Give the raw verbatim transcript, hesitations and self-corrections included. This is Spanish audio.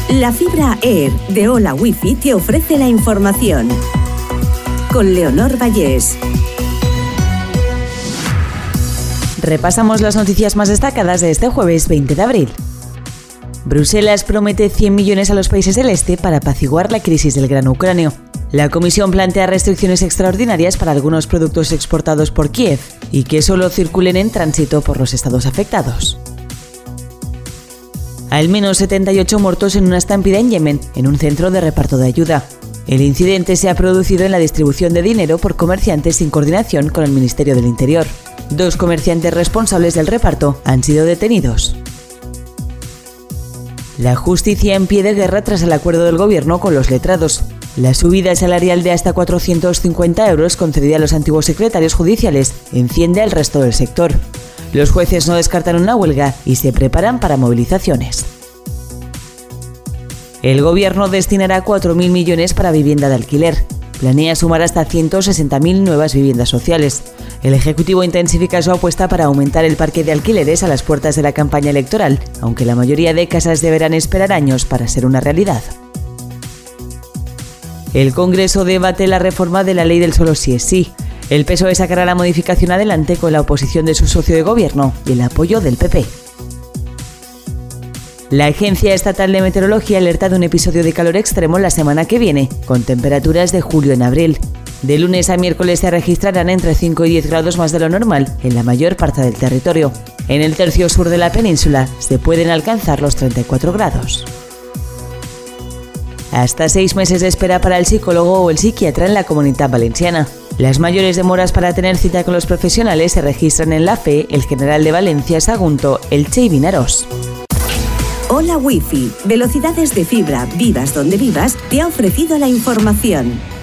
La fibra Air de Hola Wifi te ofrece la información. Con Leonor Vallés. Repasamos las noticias más destacadas de este jueves veinte de abril. Bruselas promete cien millones a los países del este para apaciguar la crisis del grano ucranio. La Comisión plantea restricciones extraordinarias para algunos productos exportados por Kiev y que solo circulen en tránsito por los estados afectados. Al menos setenta y ocho muertos en una estampida en Yemen, en un centro de reparto de ayuda. El incidente se ha producido en la distribución de dinero por comerciantes sin coordinación con el Ministerio del Interior. Dos comerciantes responsables del reparto han sido detenidos. La justicia en pie de guerra tras el acuerdo del gobierno con los letrados. La subida salarial de hasta cuatrocientos cincuenta euros concedida a los antiguos secretarios judiciales enciende al resto del sector. Los jueces no descartan una huelga y se preparan para movilizaciones. El gobierno destinará cuatro mil millones para vivienda de alquiler. Planea sumar hasta ciento sesenta mil nuevas viviendas sociales. El Ejecutivo intensifica su apuesta para aumentar el parque de alquileres a las puertas de la campaña electoral, aunque la mayoría de casas deberán esperar años para ser una realidad. El Congreso debate la reforma de la ley del solo sí es sí. El P S O E sacará la modificación adelante con la oposición de su socio de gobierno y el apoyo del P P. La Agencia Estatal de Meteorología alerta de un episodio de calor extremo la semana que viene, con temperaturas de julio en abril. De lunes a miércoles se registrarán entre cinco y diez grados más de lo normal en la mayor parte del territorio. En el tercio sur de la península se pueden alcanzar los treinta y cuatro grados. Hasta seis meses de espera para el psicólogo o el psiquiatra en la Comunitat Valenciana. Las mayores demoras para tener cita con los profesionales se registran en La Fe, el General de Valencia, Sagunto, Elche y Vinaròs. Hola Wifi, velocidades de fibra, vivas donde vivas, te ha ofrecido la información.